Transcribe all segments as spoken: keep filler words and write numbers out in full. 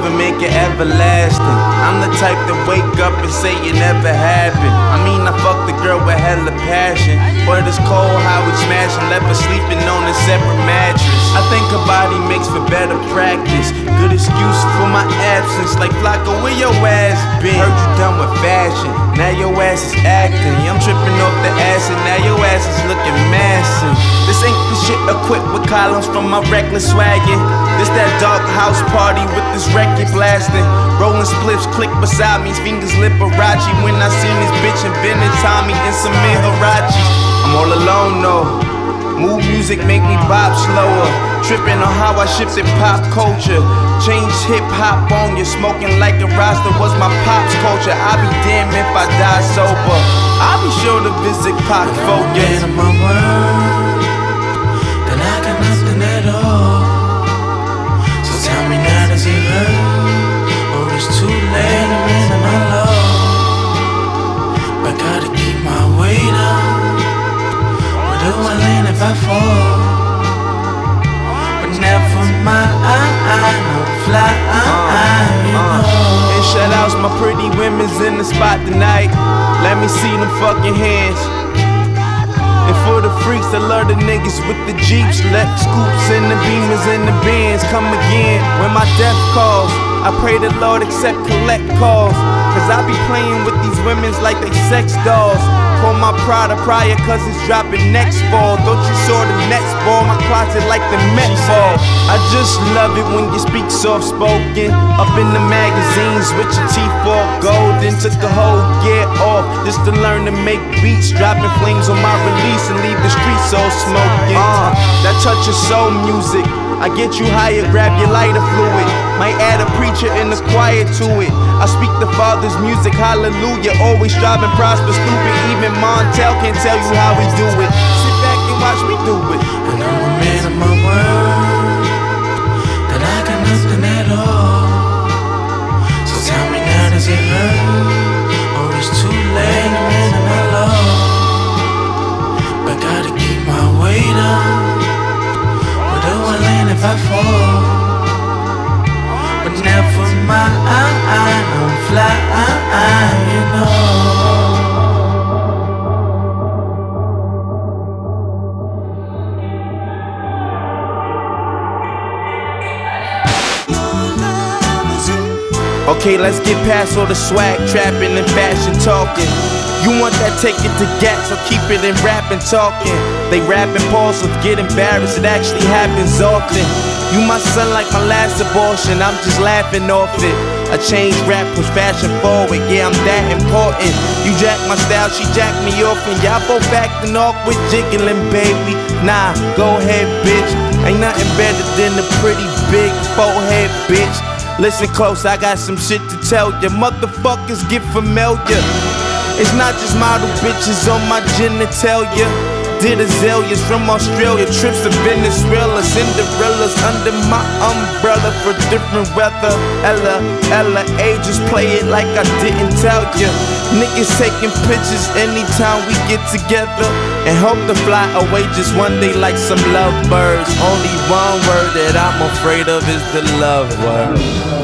and make it everlasting. I'm the type to wake up and say it never happened. I mean, I fucked the girl with hella passion, but it's cold how we smashing, left her sleeping on a separate mattress. I think her body makes for better practice. Good excuse for my absence, like Flocka, where your ass been? Heard you done with fashion, now your ass is acting. I'm tripping off the acid, now your ass is looking massive. This ain't the shit equipped with columns from my reckless swaggin'. This that dark house party with this record blasting. Rolling spliffs, click beside me, fingers Liberace. When I seen this bitch in vintage Tommy and some Hirachi. I'm all alone though. Mood music make me bop slower. Tripping on how I shifted pop culture. Changed hip hop on you, smoking like a Rasta was my pop's culture. I'll be damned if I die sober. I'll be sure to visit Pac for you. Man of my word, then I got nothing at all. So tell me now, does it hurt? Or it's too late to man of my love? But gotta keep my weight up. Where do I land if I fall? But never mind, I'll fly, you know. And shout outs my pretty women's in the spot tonight. Let me see them fucking hands. And for the freaks that love the niggas with the Jeeps, let scoops and the beamers and the bands come again. When my death calls, I pray the Lord accept collect calls. Cause I be playing with these women's like they sex dolls. Call my Prada prior cause it's dropping next fall. Don't you saw the Nets ball? My closet like the Met ball. I just love it when you speak soft spoken. Up in the magazines with your teeth all golden. Took the whole year off just to learn to make beats. Dropping flames on my release and leave the streets all smoking. Uh, that touch of soul music. I get you higher, grab your lighter fluid. Might add a preacher in the choir to it. I speak the Father's music, hallelujah. Always striving, prosper, stupid. Even Montel can't tell you how we do it. Sit back and watch me do it. And I'm a man of my word, then I got nothing at all. So tell me now, does it hurt? Or it's too late to man of my love? But gotta keep my weight up. Where do I land if I fall? But never mind, I'm fly, you know. Okay, let's get past all the swag, trapping and fashion talking. You want that, take it to gat, so keep it in rap and talking. They rap and pause, so get embarrassed, it actually happens often. You my son like my last abortion, I'm just laughing off it. I changed rap, push fashion forward, yeah, I'm that important. You jack my style, she jack me off, and y'all both acting awkward, jiggling, baby. Nah, go ahead, bitch. Ain't nothing better than a pretty big forehead, bitch. Listen close, I got some shit to tell ya. Motherfuckers get familiar. It's not just model bitches on my genitalia. Did azaleas from Australia, trips to Venezuela, Cinderella's under my umbrella for different weather. Ella, Ella, ages play it like I didn't tell ya. Niggas taking pictures anytime we get together and hope to fly away just one day like some lovebirds. Only one word that I'm afraid of is the love word.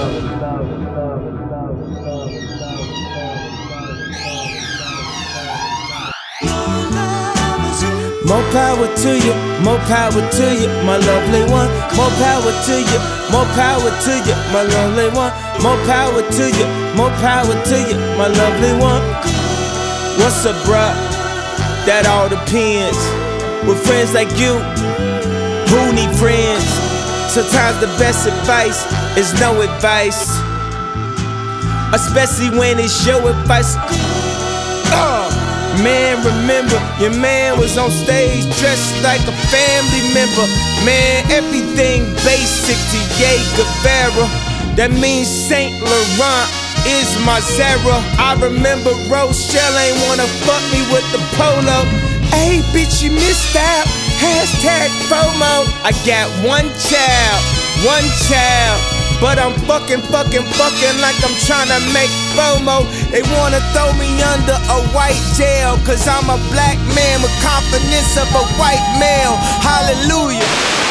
More power to you, more power to you, my lovely one. More power to you, more power to you, my lovely one. More power to you, more power to you, my lovely one. What's up, bruh? That all depends. With friends like you, who need friends? Sometimes the best advice is no advice, especially when it's your advice. Uh. Man, remember, your man was on stage dressed like a family member. Man, everything basic to Ye Guevara. That means Saint Laurent is my Zara. I remember Rochelle ain't wanna fuck me with the polo. Hey, bitch, you missed out. Hashtag FOMO. I got one child, one child. But I'm fucking, fucking, fucking like I'm tryna make FOMO. They wanna throw me under a white jail, cause I'm a black man with confidence of a white male. Hallelujah.